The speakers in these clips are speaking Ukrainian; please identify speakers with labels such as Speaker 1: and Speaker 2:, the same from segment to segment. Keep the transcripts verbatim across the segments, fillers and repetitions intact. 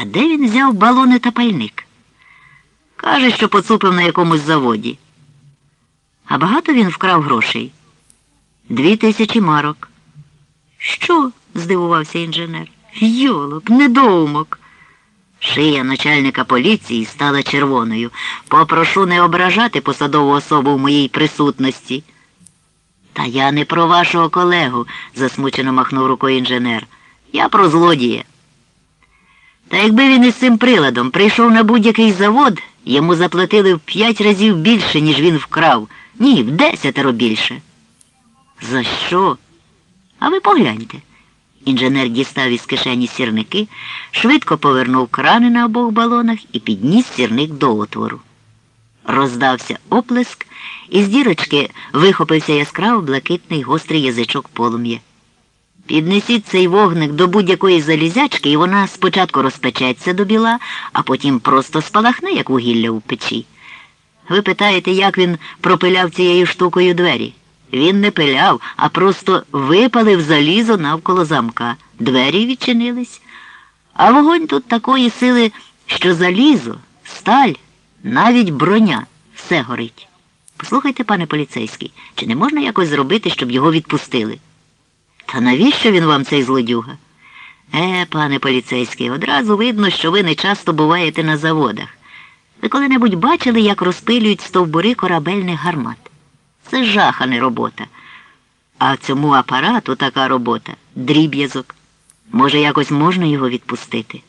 Speaker 1: А де він взяв балони та пальник? Каже, що поцупив на якомусь заводі. А багато він вкрав грошей? Дві тисячі марок. Що? Здивувався інженер. Йолоп, недоумок. Шия начальника поліції стала червоною. Попрошу не ображати посадову особу в моїй присутності. Та я не про вашого колегу, засмучено махнув рукою інженер. Я про злодія. Та якби він із цим приладом прийшов на будь-який завод, йому заплатили в п'ять разів більше, ніж він вкрав. Ні, в десятеро більше. За що? А ви погляньте. Інженер дістав із кишені сірники, швидко повернув крани на обох балонах і підніс сірник до отвору. Роздався оплеск, і з дірочки вихопився яскраво блакитний гострий язичок полум'я. Піднесіть цей вогник до будь-якої залізячки, і вона спочатку розпечеться до біла, а потім просто спалахне, як вугілля у печі. Ви питаєте, як він пропиляв цією штукою двері? Він не пиляв, а просто випалив залізо навколо замка. Двері відчинились. А вогонь тут такої сили, що залізо, сталь, навіть броня – все горить. Послухайте, пане поліцейський, чи не можна якось зробити, щоб його відпустили? Та навіщо він вам, цей злодюга? Е, пане поліцейський, одразу видно, що ви не часто буваєте на заводах. Ви коли-небудь бачили, як розпилюють стовбури корабельних гармат? Це жах, а не робота. А цьому апарату така робота – дріб'язок. Може, якось можна його відпустити?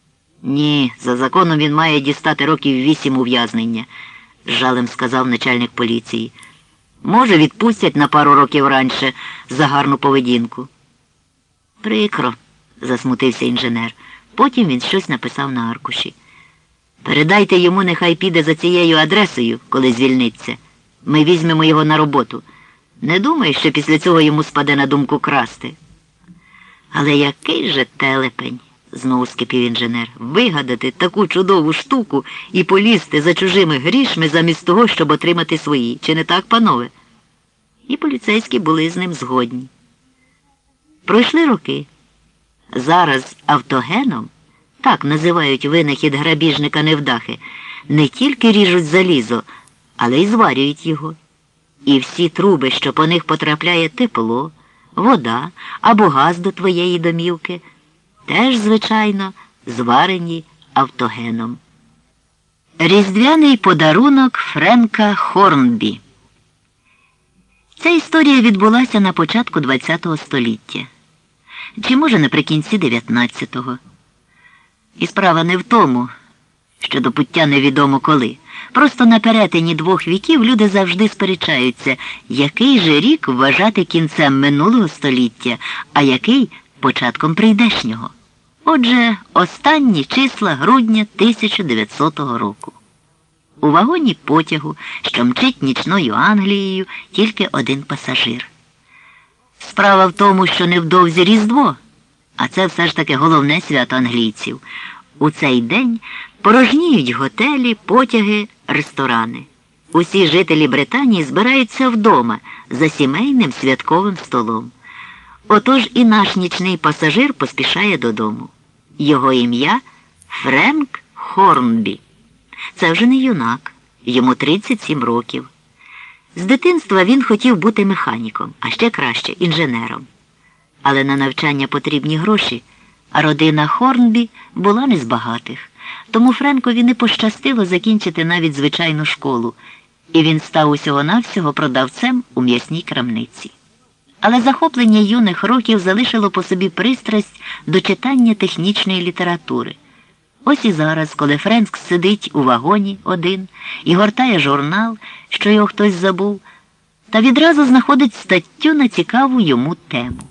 Speaker 1: Ні, за законом він має дістати років вісім ув'язнення, з жалем сказав начальник поліції. Може, відпустять на пару років раніше за гарну поведінку. Прикро, засмутився інженер. Потім він щось написав на аркуші. Передайте йому, нехай піде за цією адресою, коли звільниться. Ми візьмемо його на роботу. Не думай, що після цього йому спаде на думку красти. Але який же телепень, знову скипів інженер, вигадати таку чудову штуку і полізти за чужими грішми замість того, щоб отримати свої. Чи не так, панове? І поліцейські були з ним згодні. Пройшли роки. Зараз автогеном, так називають винахід грабіжника-невдахи, не тільки ріжуть залізо, але й зварюють його. І всі труби, що по них потрапляє тепло, вода або газ до твоєї домівки, теж, звичайно, зварені автогеном. Різдвяний подарунок Френка Хорнбі. Ця історія відбулася на початку ХХ століття. Чи, може, наприкінці дев'ятнадцятого. І справа не в тому, що до пуття невідомо коли. Просто на перетині двох віків люди завжди сперечаються, який же рік вважати кінцем минулого століття, а який початком прийдешнього. Отже, останні числа грудня тисяча дев'ятсотого року. У вагоні потягу, що мчить нічною Англією, тільки один пасажир. Справа в тому, що невдовзі Різдво, а це все ж таки головне свято англійців. У цей день порожніють готелі, потяги, ресторани. Усі жителі Британії збираються вдома за сімейним святковим столом. Отож і наш нічний пасажир поспішає додому. Його ім'я Френк Хорнбі. Це вже не юнак, йому тридцять сім років. З дитинства він хотів бути механіком, а ще краще – інженером. Але на навчання потрібні гроші, а родина Хорнбі була не з багатих. Тому Френкові не пощастило закінчити навіть звичайну школу, і він став усього-навсього продавцем у м'ясній крамниці. Але захоплення юних років залишило по собі пристрасть до читання технічної літератури. Ось і зараз, коли Френк сидить у вагоні один і гортає журнал, що його хтось забув, та відразу знаходить статтю на цікаву йому тему.